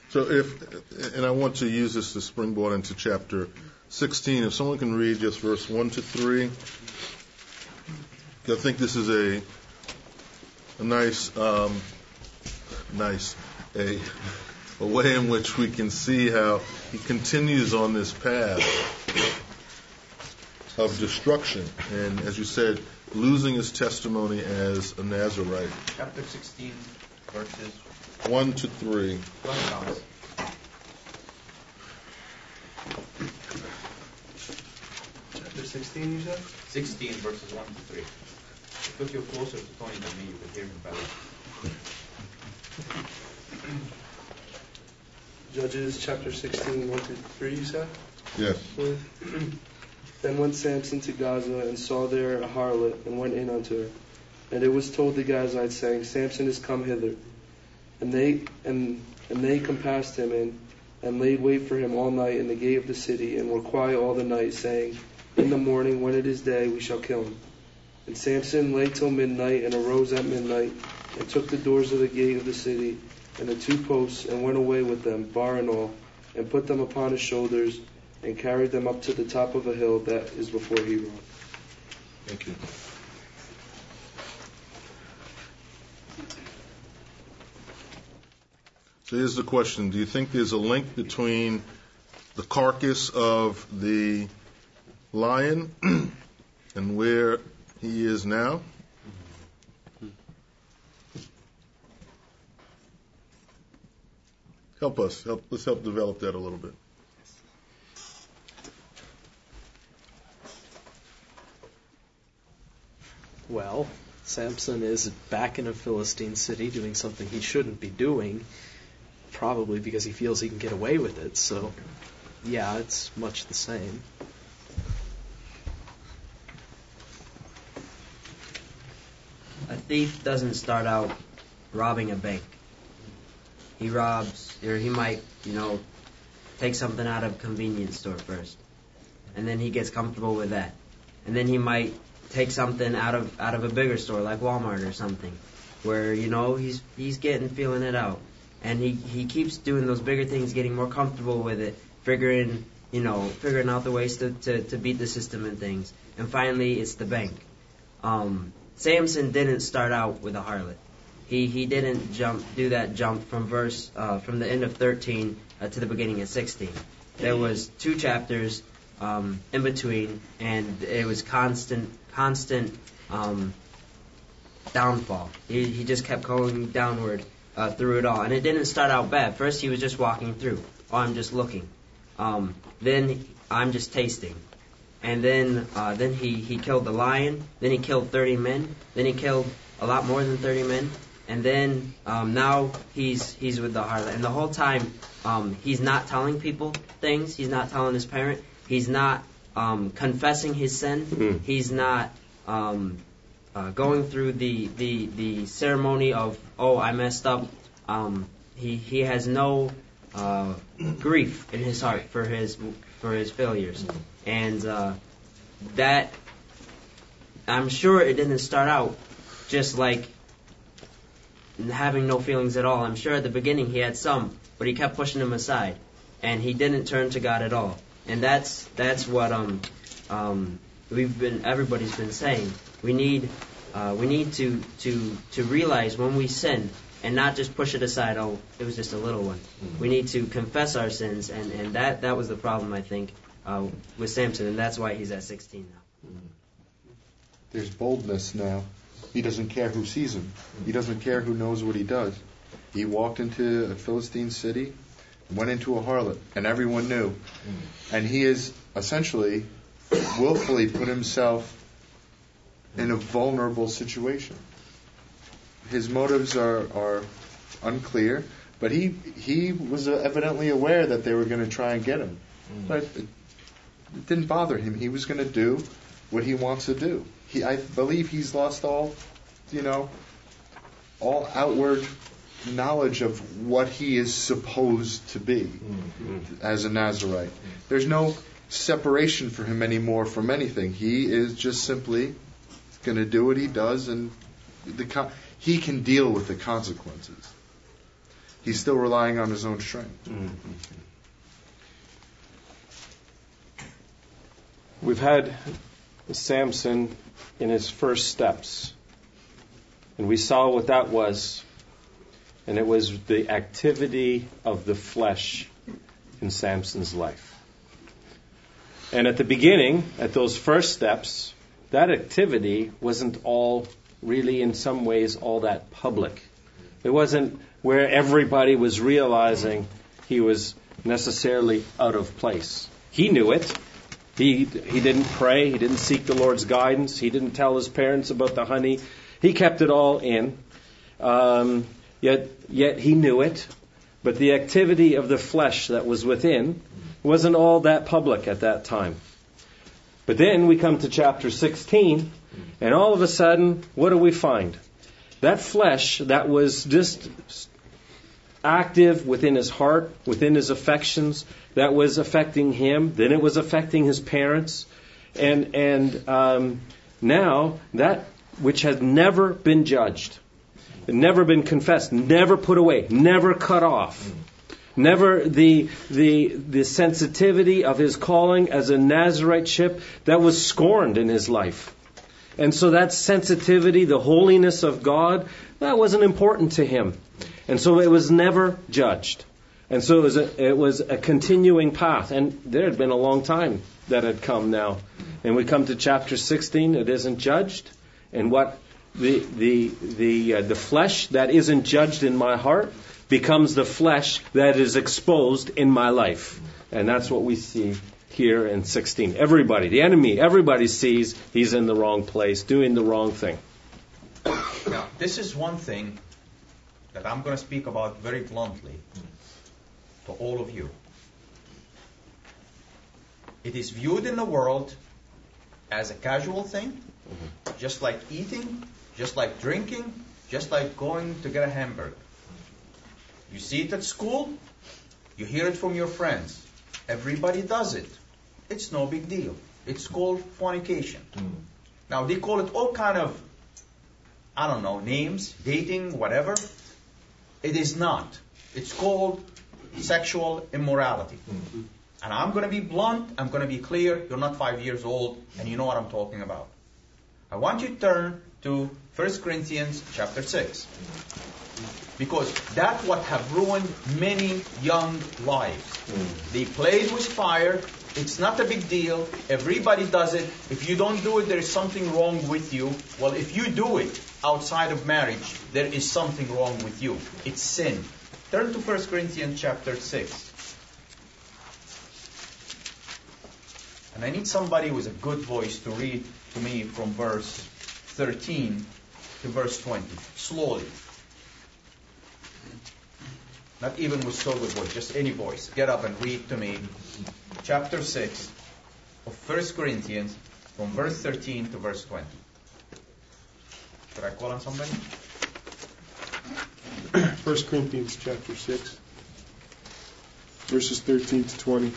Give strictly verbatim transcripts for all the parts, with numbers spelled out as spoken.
So if, and I want to use this to springboard into chapter sixteen. If someone can read just verse one to three. I think this is a a nice, um, nice, a, a way in which we can see how he continues on this path of destruction. And as you said, losing his testimony as a Nazarite. Chapter sixteen, verses one to three. Chapter sixteen, you said? sixteen, verses one to three. Because you're closer to Tony than me, you can hear me better. Judges chapter sixteen, one to three, you said? Yes. Then went Samson to Gaza, and saw there a harlot, and went in unto her. And it was told the Gazites, saying, Samson is come hither. And they and and they compassed him in, and laid wait for him all night in the gate of the city, and were quiet all the night, saying, In the morning, when it is day, we shall kill him. And Samson lay till midnight, and arose at midnight, and took the doors of the gate of the city, and the two posts, and went away with them, bar and all, and put them upon his shoulders, and carried them up to the top of a hill that is before Hebron. Thank you. So here's the question. Do you think there's a link between the carcass of the lion and where he is now? Help us. Help, let's help develop that a little bit. Well, Samson is back in a Philistine city doing something he shouldn't be doing, probably because he feels he can get away with it. So, yeah, it's much the same. A thief doesn't start out robbing a bank. He robs, or he might, you know, take something out of a convenience store first. And then he gets comfortable with that. And then he might take something out of out of a bigger store like Walmart or something, where, you know, he's he's getting, feeling it out. And he, he keeps doing those bigger things, getting more comfortable with it, figuring, you know, figuring out the ways to, to, to beat the system and things. And finally, it's the bank. Um, Samson didn't start out with a harlot. He he didn't jump do that jump from verse uh, from the end of thirteen uh, to the beginning of sixteen. There was two chapters um, in between, and it was constant constant um, downfall. He he just kept going downward uh, through it all, and it didn't start out bad. First, he was just walking through. Oh, I'm just looking. Um, then I'm just tasting. And then uh, then he, he killed the lion. Then he killed thirty men. Then he killed a lot more than thirty men. And then um, now he's he's with the harlot. And the whole time um, he's not telling people things. He's not telling his parent. He's not um, confessing his sin. Mm. He's not um, uh, going through the, the the ceremony of, oh, I messed up. Um, he he has no uh, grief in his heart for his for his failures. And uh, that, I'm sure it didn't start out just like having no feelings at all. I'm sure at the beginning he had some, but he kept pushing them aside, and he didn't turn to God at all. And that's that's what um um we've been everybody's been saying. We need uh, we need to to to realize when we sin and not just push it aside. Oh, it was just a little one. Mm-hmm. We need to confess our sins, and and that that was the problem, I think. Uh, with Samson, and that's why he's at sixteen now. There's boldness now. He doesn't care who sees him. He doesn't care who knows what he does. He walked into a Philistine city, went into a harlot, and everyone knew. And he has essentially willfully put himself in a vulnerable situation. His motives are, are unclear, but he he was evidently aware that they were going to try and get him. But it didn't bother him. He was going to do what he wants to do. He, I believe he's lost all, you know, all outward knowledge of what he is supposed to be mm-hmm. as a Nazarite. There's no separation for him anymore from anything. He is just simply going to do what he does, and the he can deal with the consequences. He's still relying on his own strength. Mm-hmm. We've had Samson in his first steps, and we saw what that was, and it was the activity of the flesh in Samson's life. And at the beginning, at those first steps, that activity wasn't all really in some ways all that public. It wasn't where everybody was realizing he was necessarily out of place. He knew it. He he didn't pray. He didn't seek the Lord's guidance. He didn't tell his parents about the honey. He kept it all in. Um, yet yet he knew it. But the activity of the flesh that was within wasn't all that public at that time. But then we come to chapter sixteen, and all of a sudden, what do we find? That flesh that was just active within his heart, within his affections, that was affecting him. Then it was affecting his parents. And and um, now that which has never been judged, never been confessed, never put away, never cut off, never the the the sensitivity of his calling as a Nazarite-ship that was scorned in his life. And so that sensitivity, the holiness of God, that wasn't important to him. And so it was never judged. And so it was a, it was a continuing path. And there had been a long time that had come now. And we come to chapter sixteen, it isn't judged. And what the the the uh, the flesh that isn't judged in my heart becomes the flesh that is exposed in my life. And that's what we see here in sixteen. Everybody, the enemy, everybody sees he's in the wrong place, doing the wrong thing. Now, this is one thing that I'm going to speak about very bluntly to all of you. It is viewed in the world as a casual thing, mm-hmm. just like eating, just like drinking, just like going to get a hamburger. You see it at school, you hear it from your friends. Everybody does it. It's no big deal. It's called fornication. Mm. Now, they call it all kind of, I don't know, names, dating, whatever. It is not. It's called sexual immorality. Mm-hmm. And I'm going to be blunt, I'm going to be clear. You're not five years old, and you know what I'm talking about. I want you to turn to First Corinthians chapter six. Because that's what have ruined many young lives. Mm. They played with fire. It's not a big deal. Everybody does it. If you don't do it, there is something wrong with you. Well, if you do it outside of marriage, there is something wrong with you. It's sin. Turn to First Corinthians chapter six. And I need somebody with a good voice to read to me from verse thirteen to verse twenty. Slowly. Not even with so good voice, just any voice. Get up and read to me chapter six of First Corinthians from verse thirteen to verse twenty. Should I call on somebody? First Corinthians chapter six, verses thirteen to twenty.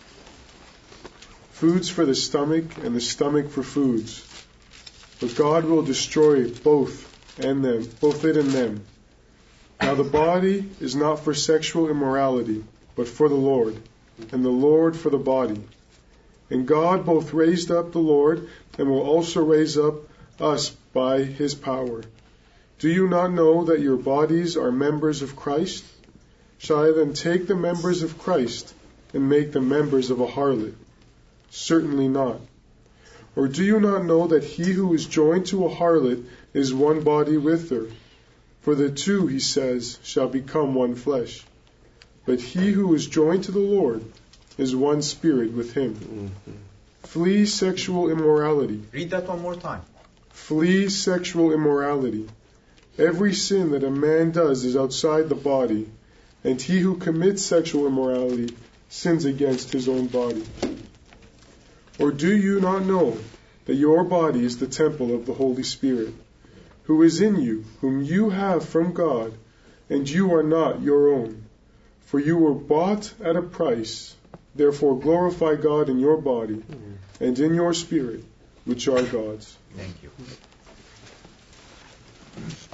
Foods for the stomach and the stomach for foods. But God will destroy both and them, both it and them. Now the body is not for sexual immorality, but for the Lord, and the Lord for the body. And God both raised up the Lord, and will also raise up us by his power. Do you not know that your bodies are members of Christ? Shall I then take the members of Christ and make them members of a harlot? Certainly not. Or do you not know that he who is joined to a harlot is one body with her? For the two, he says, shall become one flesh. But he who is joined to the Lord is one spirit with him. Mm-hmm. Flee sexual immorality. Read that one more time. Flee sexual immorality. Every sin that a man does is outside the body, and he who commits sexual immorality sins against his own body. Or do you not know that your body is the temple of the Holy Spirit, who is in you, whom you have from God, and you are not your own? For you were bought at a price. Therefore glorify God in your body and in your spirit, which are God's. Thank you.